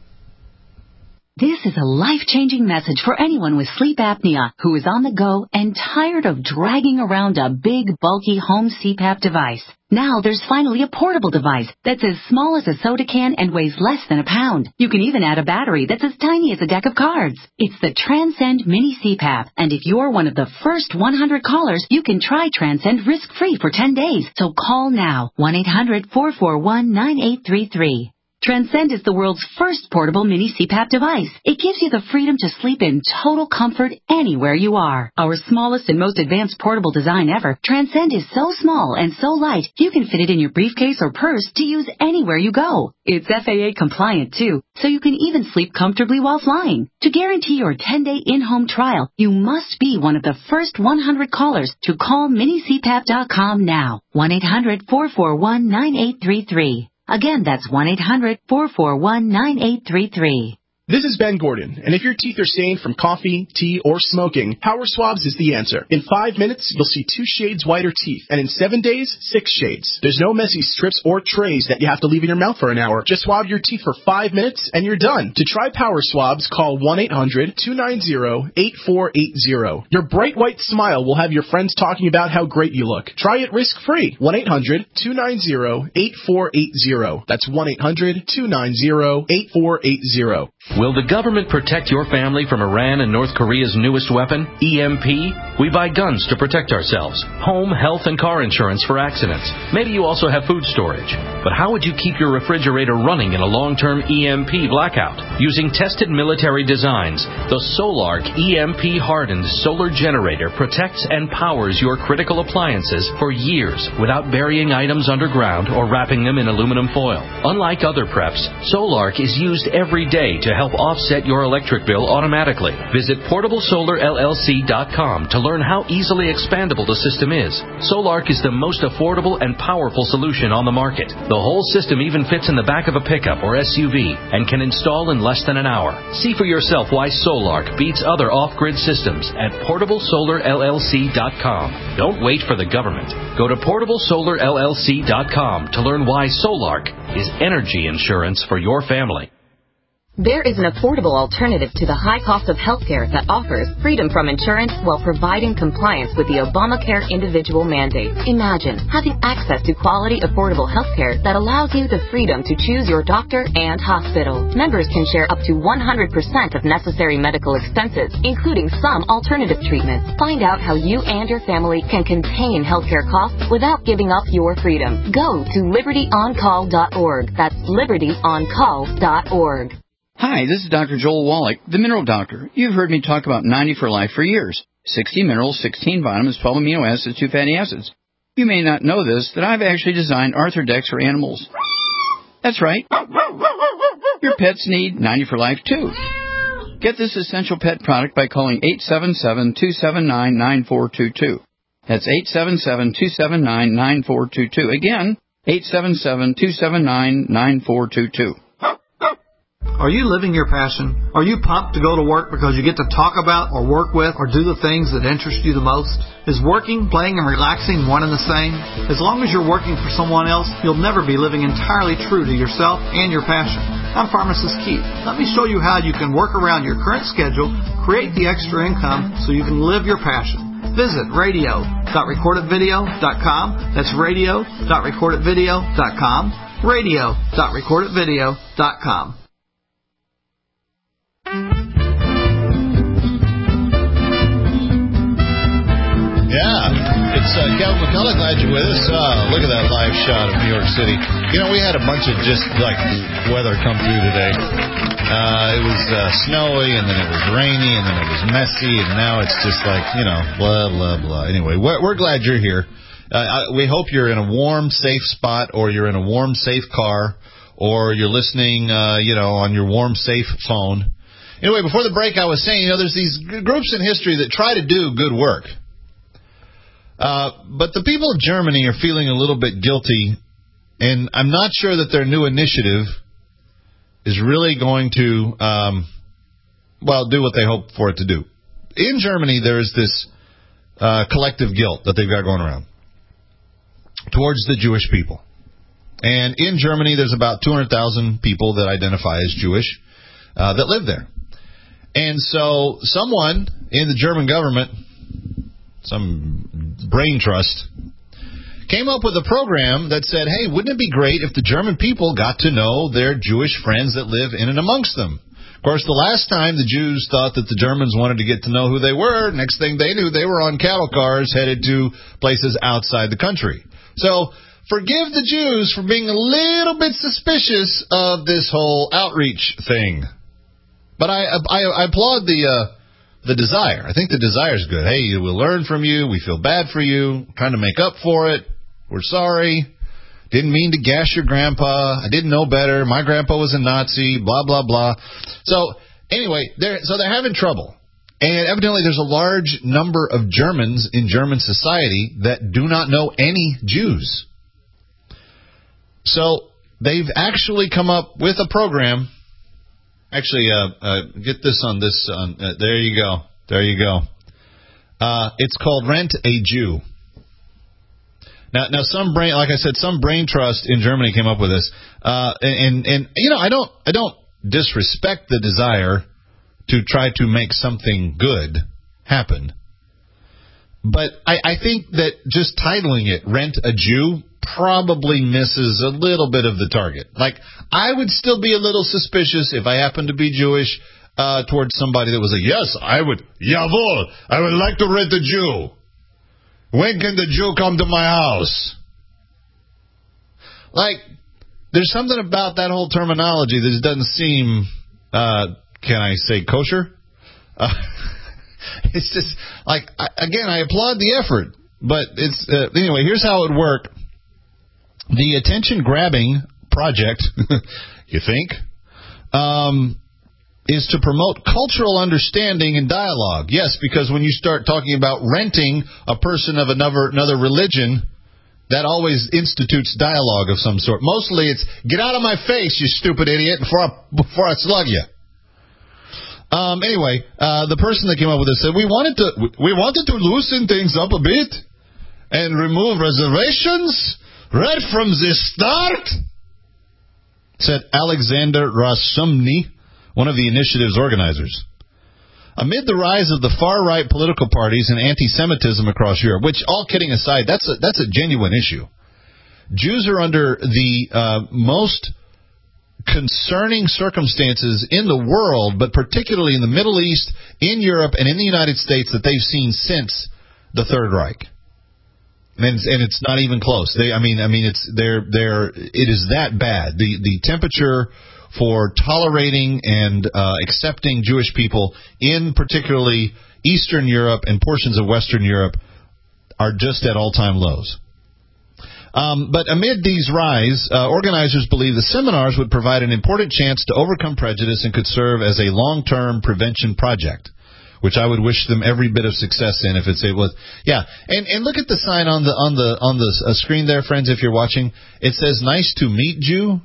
This is a life-changing message for anyone with sleep apnea who is on the go and tired of dragging around a big, bulky home C PAP device. Now there's finally a portable device that's as small as a soda can and weighs less than a pound. You can even add a battery that's as tiny as a deck of cards. It's the Transcend Mini C PAP, and if you're one of the first one hundred callers, you can try Transcend risk-free for ten days. So call now, one eight hundred four four one nine eight three three. Transcend is the world's first portable mini C PAP device. It gives you the freedom to sleep in total comfort anywhere you are. Our smallest and most advanced portable design ever, Transcend is so small and so light, you can fit it in your briefcase or purse to use anywhere you go. It's F A A compliant too, so you can even sleep comfortably while flying. To guarantee your ten-day in-home trial, you must be one of the first one hundred callers to call mini C PAP dot com now. one eight hundred four four one nine eight three three. Again, that's one eight hundred four four one nine eight three three. This is Ben Gordon, and if your teeth are stained from coffee, tea, or smoking, Power Swabs is the answer. In five minutes, you'll see two shades whiter teeth, and in seven days, six shades. There's no messy strips or trays that you have to leave in your mouth for an hour. Just swab your teeth for five minutes, and you're done. To try Power Swabs, call one eight hundred two nine zero eight four eight zero. Your bright white smile will have your friends talking about how great you look. Try it risk-free. one eight hundred two nine zero eight four eight zero. That's one eight hundred two nine zero eight four eight zero. Will the government protect your family from Iran and North Korea's newest weapon, E M P? We buy guns to protect ourselves, home, health, and car insurance for accidents. Maybe you also have food storage. But how would you keep your refrigerator running in a long-term E M P blackout? Using tested military designs, the Solark E M P-hardened solar generator protects and powers your critical appliances for years without burying items underground or wrapping them in aluminum foil. Unlike other preps, Solark is used every day to help offset your electric bill automatically. Visit portable solar L L C dot com to learn how easily expandable the system is. Solark is the most affordable and powerful solution on the market. The whole system even fits in the back of a pickup or S U V and can install in less than an hour. See for yourself why Solark beats other off-grid systems at portable solar L L C dot com. Don't wait for the government. Go to portable solar L L C dot com to learn why Solark is energy insurance for your family. There is an affordable alternative to the high cost of healthcare that offers freedom from insurance while providing compliance with the Obamacare individual mandate. Imagine having access to quality, affordable healthcare that allows you the freedom to choose your doctor and hospital. Members can share up to one hundred percent of necessary medical expenses, including some alternative treatments. Find out how you and your family can contain healthcare costs without giving up your freedom. Go to liberty on call dot org. That's liberty on call dot org. Hi, this is Doctor Joel Wallach, the Mineral Doctor. You've heard me talk about ninety for Life for years. sixty minerals, sixteen vitamins, twelve amino acids, two fatty acids. You may not know this, that I've actually designed Arthrodex for animals. That's right. Your pets need ninety for Life, too. Get this essential pet product by calling eight seven seven, two seven nine, nine four two two. That's eight seven seven, two seven nine, nine four two two. Again, eight seven seven, two seven nine, nine four two two. Are you living your passion? Are you pumped to go to work because you get to talk about or work with or do the things that interest you the most? Is working, playing, and relaxing one and the same? As long as you're working for someone else, you'll never be living entirely true to yourself and your passion. I'm Pharmacist Keith. Let me show you how you can work around your current schedule, create the extra income so you can live your passion. Visit radio dot record it video dot com. That's radio dot record it video dot com. radio dot record it video dot com. Yeah, it's uh, Calvin McCullough. Glad you're with us. Uh, look at that live shot of New York City. You know, we had a bunch of just like weather come through today. Uh, it was uh, snowy, and then it was rainy, and then it was messy, and now it's just like, you know, blah, blah, blah. Anyway, we're, we're glad you're here. Uh, I, we hope you're in a warm, safe spot, or you're in a warm, safe car, or you're listening, uh, you know, on your warm, safe phone. Anyway, before the break, I was saying, you know, there's these groups in history that try to do good work. Uh, but the people of Germany are feeling a little bit guilty, and I'm not sure that their new initiative is really going to, um, well, do what they hope for it to do. in Germany, there is this uh, collective guilt that they've got going around towards the Jewish people. And in Germany, there's about two hundred thousand people that identify as Jewish uh, that live there. And so someone in the German government, some brain trust, came up with a program that said, hey, wouldn't it be great if the German people got to know their Jewish friends that live in and amongst them? Of course, the last time the Jews thought that the Germans wanted to get to know who they were, next thing they knew, they were on cattle cars headed to places outside the country. So forgive the Jews for being a little bit suspicious of this whole outreach thing. But I I, I applaud the uh, the desire. I think the desire is good. Hey, we'll learn from you. We feel bad for you. We're trying to make up for it. We're sorry. Didn't mean to gash your grandpa. I didn't know better. My grandpa was a Nazi. Blah, blah, blah. So anyway, they're, so they're having trouble. And evidently there's a large number of Germans in German society that do not know any Jews. So they've actually come up with a program. Actually, uh, uh, get this on this. On, uh, there you go. There you go. Uh, it's called Rent a Jew. Now, now, some brain, like I said, some brain trust in Germany came up with this, uh, and, and and you know, I don't, I don't disrespect the desire to try to make something good happen, but I, I think that just titling it "Rent a Jew" probably misses a little bit of the target. Like, I would still be a little suspicious if I happened to be Jewish uh, towards somebody that was like, yes, I would, jawohl, I would like to rent a Jew. When can the Jew come to my house? Like, there's something about that whole terminology that doesn't seem, uh, can I say kosher? Uh, it's just, like, I, again, I applaud the effort, but it's, uh, anyway, here's how it would work. The attention-grabbing project, you think, um, is to promote cultural understanding and dialogue. Yes, because when you start talking about renting a person of another another religion, that always institutes dialogue of some sort. Mostly it's, get out of my face, you stupid idiot, before I, before I slug you. Um, anyway, uh, the person that came up with this said, we wanted to we wanted to loosen things up a bit and remove reservations right from the start, said Alexander Rasumny, one of the initiative's organizers. Amid the rise of the far-right political parties and anti-Semitism across Europe, which, all kidding aside, that's a, that's a genuine issue. Jews are under the uh, most concerning circumstances in the world, but particularly in the Middle East, in Europe, and in the United States that they've seen since the Third Reich. And it's, and it's not even close. They, I mean, I mean, it's they're they're it is that bad. The the temperature for tolerating and uh, accepting Jewish people in particularly Eastern Europe and portions of Western Europe are just at all-time lows. Um, but amid these rise, uh, organizers believe the seminars would provide an important chance to overcome prejudice and could serve as a long-term prevention project, which I would wish them every bit of success in if it's able. Yeah, and and look at the sign on the on the on the uh, screen there, friends. If you're watching, it says "Nice to meet Jew."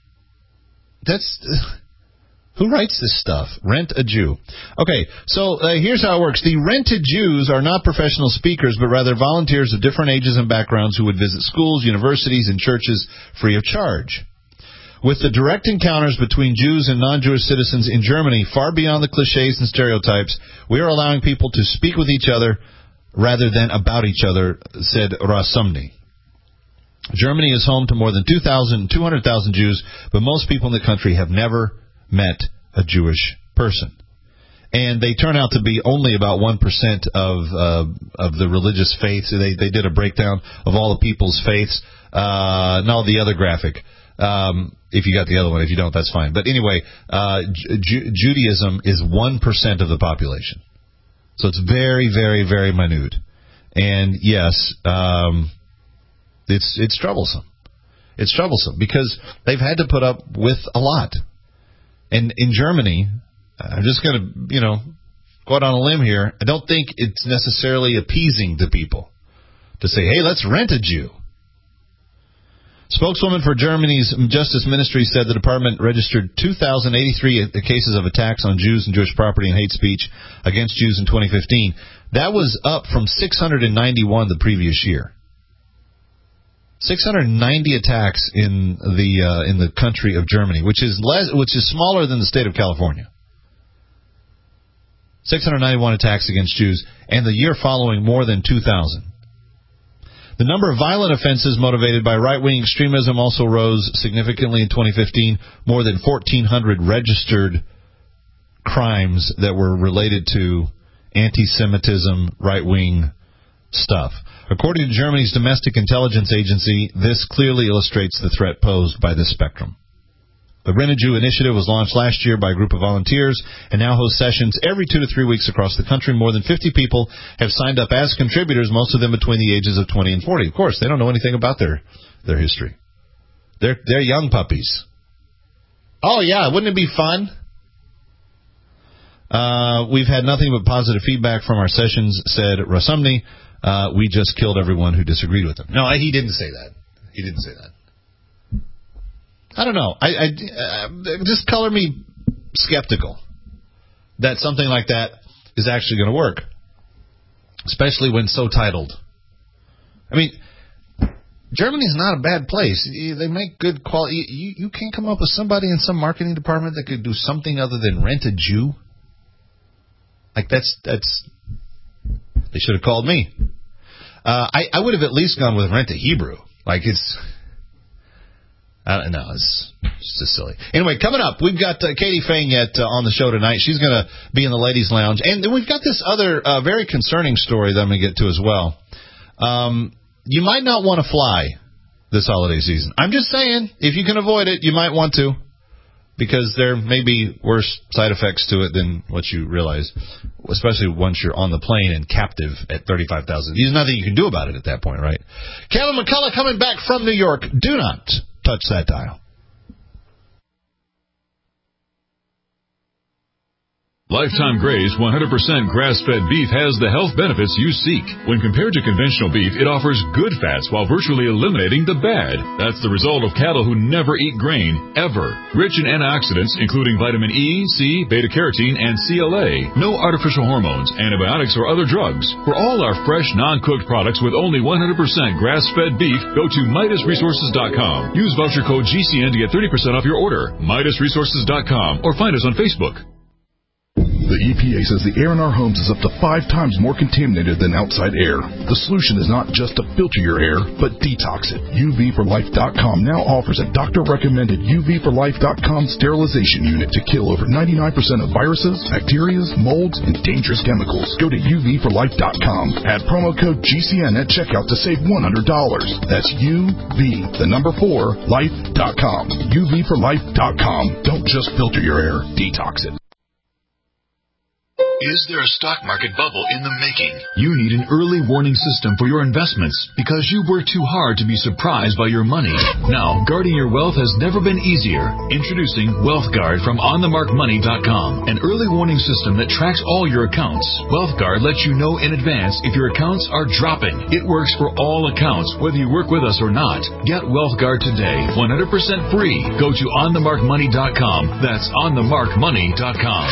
That's uh, who writes this stuff? Rent a Jew. Okay, so uh, here's how it works. The rented Jews are not professional speakers, but rather volunteers of different ages and backgrounds who would visit schools, universities, and churches free of charge. With the direct encounters between Jews and non-Jewish citizens in Germany far beyond the cliches and stereotypes, we are allowing people to speak with each other rather than about each other, said Rasumny. Germany is home to more than two hundred thousand Jews, but most people in the country have never met a Jewish person. And they turn out to be only about one percent of uh, of the religious faiths. They they did a breakdown of all the people's faiths. Uh, no, the other graphic. Um, if you got the other one. If you don't, that's fine. But anyway, uh, Ju- Judaism is one percent of the population. So it's very, very, very minute. And yes, um, it's it's troublesome. It's troublesome because they've had to put up with a lot. And in Germany, I'm just going to, you know, go out on a limb here. I don't think it's necessarily appeasing to people to say, hey, let's rent a Jew. Spokeswoman for Germany's Justice Ministry said the department registered two thousand eighty-three cases of attacks on Jews and Jewish property and hate speech against Jews in twenty fifteen. That was up from six hundred ninety-one the previous year. six hundred ninety attacks in the uh, in the country of Germany, which is less, which is smaller than the state of California. six hundred ninety-one attacks against Jews, and the year following more than two thousand. The number of violent offenses motivated by right-wing extremism also rose significantly in twenty fifteen. More than fourteen hundred registered crimes that were related to anti-Semitism, right-wing stuff. According to Germany's domestic intelligence agency, this clearly illustrates the threat posed by this spectrum. The Renaju initiative was launched last year by a group of volunteers and now hosts sessions every two to three weeks across the country. More than fifty people have signed up as contributors, most of them between the ages of twenty and forty. Of course, they don't know anything about their, their history. They're, they're young puppies. Oh, yeah, wouldn't it be fun? Uh, we've had nothing but positive feedback from our sessions, said Rasumni. Uh, we just killed everyone who disagreed with him. No, he didn't say that. He didn't say that. I don't know. I, I, uh, just color me skeptical that something like that is actually going to work, especially when so titled. I mean, Germany's not a bad place. They make good quality. You, you can't come up with somebody in some marketing department that could do something other than rent a Jew. Like that's that's. They should have called me. Uh, I, I would have at least gone with rent a Hebrew. Like it's. I don't know. It's, it's just silly. Anyway, coming up, we've got uh, Katie Fayette uh, on the show tonight. She's going to be in the ladies' lounge. And then we've got this other uh, very concerning story that I'm going to get to as well. Um, you might not want to fly this holiday season. I'm just saying, if you can avoid it, you might want to, because there may be worse side effects to it than what you realize, especially once you're on the plane and captive at thirty-five thousand. There's nothing you can do about it at that point, right? Kevin McCullough coming back from New York. Do not touch that dial. Lifetime Graze one hundred percent grass-fed beef has the health benefits you seek. When compared to conventional beef, it offers good fats while virtually eliminating the bad. That's the result of cattle who never eat grain, ever. Rich in antioxidants, including vitamin E, C, beta-carotene, and C L A. No artificial hormones, antibiotics, or other drugs. For all our fresh, non-cooked products with only one hundred percent grass-fed beef, go to Midas Resources dot com. Use voucher code G C N to get thirty percent off your order. Midas Resources dot com or find us on Facebook. The E P A says the air in our homes is up to five times more contaminated than outside air. The solution is not just to filter your air, but detox it. U V for life dot com now offers a doctor-recommended U V for life dot com sterilization unit to kill over ninety-nine percent of viruses, bacteria, molds, and dangerous chemicals. Go to U V for life dot com. Add promo code G C N at checkout to save one hundred dollars. That's U V, the number four, life dot com. U V for life dot com. Don't just filter your air, detox it. Is there a stock market bubble in the making? You need an early warning system for your investments because you work too hard to be surprised by your money. Now, guarding your wealth has never been easier. Introducing WealthGuard from on the mark money dot com, an early warning system that tracks all your accounts. WealthGuard lets you know in advance if your accounts are dropping. It works for all accounts, whether you work with us or not. Get WealthGuard today, one hundred percent free. Go to on the mark money dot com. That's on the mark money dot com.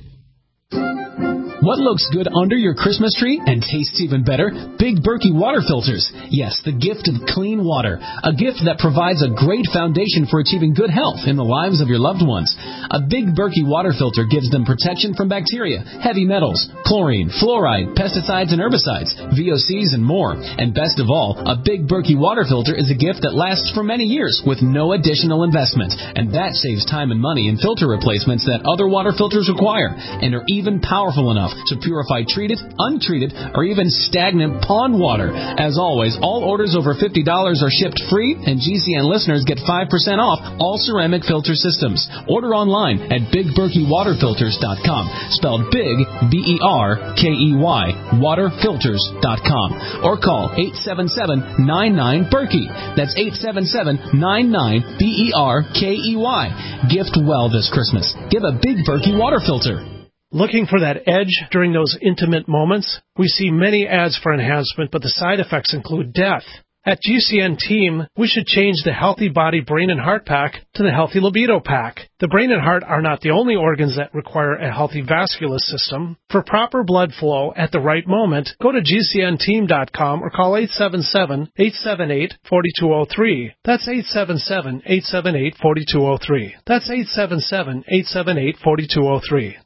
What looks good under your Christmas tree and tastes even better? Big Berkey water filters. Yes, the gift of clean water. A gift that provides a great foundation for achieving good health in the lives of your loved ones. A Big Berkey water filter gives them protection from bacteria, heavy metals, chlorine, fluoride, pesticides and herbicides, V O Cs and more. And best of all, a Big Berkey water filter is a gift that lasts for many years with no additional investment. And that saves time and money in filter replacements that other water filters require and are even powerful enough to purify treated, untreated, or even stagnant pond water. As always, all orders over fifty dollars are shipped free, and G C N listeners get five percent off all ceramic filter systems. Order online at big berkey water filters dot com, spelled big, B E R K E Y, water filters dot com, or call eight seven seven, nine nine, Berkey. That's eight seven seven, nine nine, B E R K E Y. Gift well this Christmas. Give a Big Berkey water filter. Looking for that edge during those intimate moments? We see many ads for enhancement, but the side effects include death. At G C N Team, we should change the Healthy Body, Brain, and Heart Pack to the Healthy Libido Pack. The brain and heart are not the only organs that require a healthy vascular system. For proper blood flow at the right moment, go to G C N team dot com or call eight seven seven, eight seven eight, four two zero three. That's eight seven seven, eight seven eight, four two zero three. That's eight seven seven, eight seven eight, four two zero three.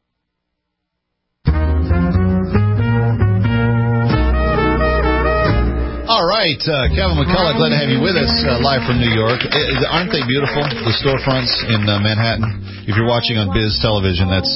All right, uh, Kevin McCullough, glad to have you with us uh, live from New York. Uh, aren't they beautiful, the storefronts in uh, Manhattan? If you're watching on Biz Television, that's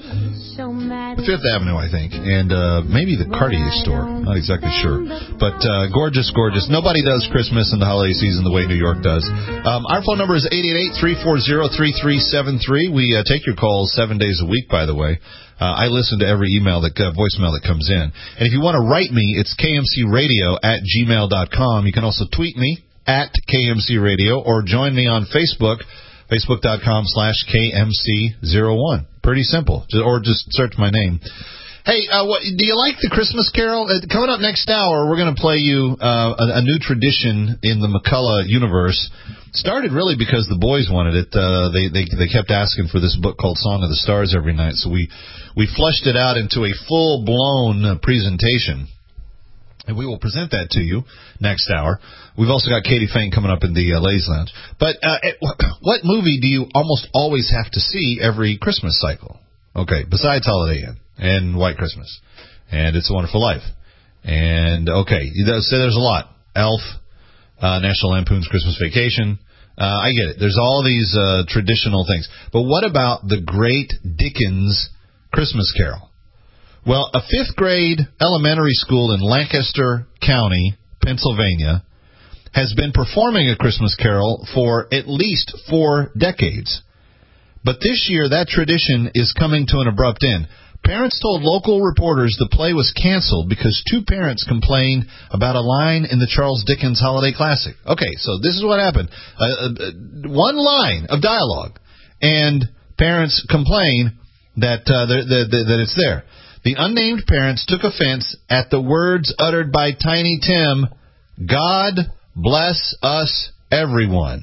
uh, Fifth Avenue, I think, and uh, maybe the Cartier store. Not exactly sure. But uh, gorgeous, gorgeous. Nobody does Christmas in the holiday season the way New York does. Um, our phone number is eight eight eight, three four zero, three three seven three. We uh, take your calls seven days a week, by the way. Uh, I listen to every email, that uh, voicemail that comes in. And if you want to write me, it's k m c radio at gmail dot com. You can also tweet me at K M C Radio or join me on Facebook, facebook dot com slash K M C zero one. Pretty simple. Or just search my name. Hey, uh, what, do you like the Christmas Carol? Uh, coming up next hour, we're going to play you uh, a, a new tradition in the McCullough universe. Started really because the boys wanted it. Uh, they, they they kept asking for this book called Song of the Stars every night, so we we fleshed it out into a full-blown uh, presentation, and we will present that to you next hour. We've also got Katie Fain coming up in the uh, Ladies Lounge. But uh, what movie do you almost always have to see every Christmas cycle? Okay, besides Holiday Inn and White Christmas and It's a Wonderful Life. And, okay, so there's a lot. Elf, uh, National Lampoon's Christmas Vacation. Uh, I get it. There's all these uh, traditional things. But what about the great Dickens Christmas Carol? Well, a fifth grade elementary school in Lancaster County, Pennsylvania, has been performing A Christmas Carol for at least four decades. But this year, that tradition is coming to an abrupt end. Parents told local reporters the play was canceled because two parents complained about a line in the Charles Dickens Holiday Classic. Okay, so this is what happened. Uh, uh, one line of dialogue, and parents complain that, uh, the, the, the, that it's there. The unnamed parents took offense at the words uttered by Tiny Tim, "God bless us, everyone."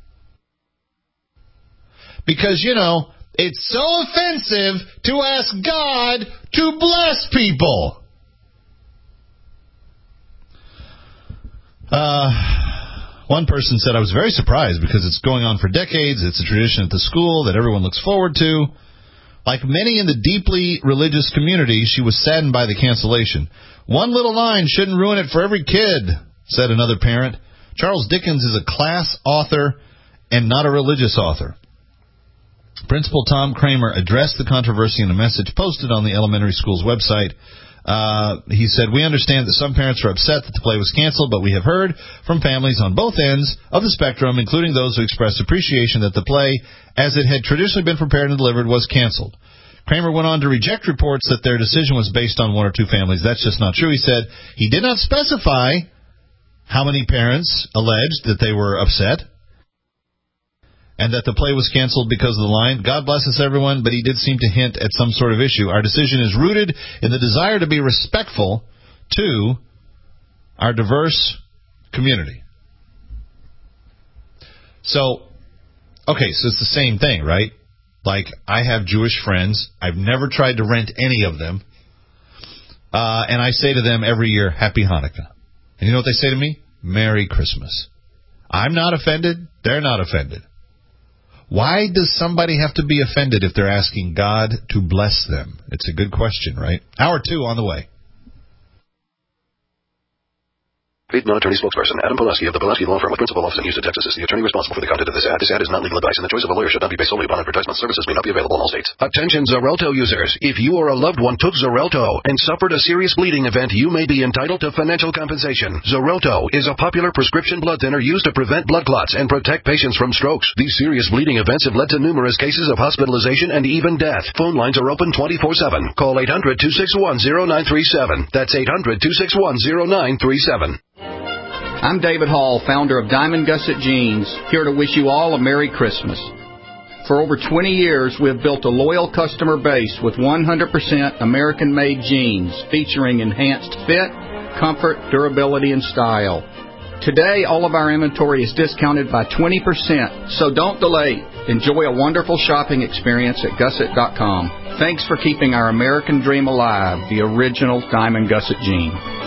Because, you know, it's so offensive to ask God to bless people. Uh, one person said, "I was very surprised because it's going on for decades. It's a tradition at the school that everyone looks forward to." Like many in the deeply religious community, she was saddened by the cancellation. "One little line shouldn't ruin it for every kid," said another parent. Charles Dickens is a class author and not a religious author. Principal Tom Kramer addressed the controversy in a message posted on the elementary school's website. Uh, he said, "We understand that some parents are upset that the play was canceled, but we have heard from families on both ends of the spectrum, including those who expressed appreciation that the play, as it had traditionally been prepared and delivered, was canceled." Kramer went on to reject reports that their decision was based on one or two families. That's just not true, he said. He did not specify how many parents alleged that they were upset and that the play was canceled because of the line, "God bless us, everyone," but he did seem to hint at some sort of issue. "Our decision is rooted in the desire to be respectful to our diverse community." So, okay, so it's the same thing, right? Like, I have Jewish friends. I've never tried to rent any of them. Uh, and I say to them every year, "Happy Hanukkah." And you know what they say to me? "Merry Christmas." I'm not offended. They're not offended. Why does somebody have to be offended if they're asking God to bless them? It's a good question, right? Hour two on the way. Paid non-attorney spokesperson Adam Pulaski of the Pulaski Law Firm with principal office in Houston, Texas is the attorney responsible for the content of this ad. This ad is not legal advice, and the choice of a lawyer should not be based solely upon advertisement. Services may not be available in all states. Attention Xarelto users. If you or a loved one took Xarelto and suffered a serious bleeding event, you may be entitled to financial compensation. Xarelto is a popular prescription blood thinner used to prevent blood clots and protect patients from strokes. These serious bleeding events have led to numerous cases of hospitalization and even death. Phone lines are open twenty-four seven. Call eight hundred, two six one, zero nine three seven. That's eight hundred, two six one, zero nine three seven. I'm David Hall, founder of Diamond Gusset Jeans, here to wish you all a Merry Christmas. For over twenty years, we have built a loyal customer base with one hundred percent American-made jeans featuring enhanced fit, comfort, durability, and style. Today, all of our inventory is discounted by twenty percent, so don't delay. Enjoy a wonderful shopping experience at gusset dot com. Thanks for keeping our American dream alive, the original Diamond Gusset Jean.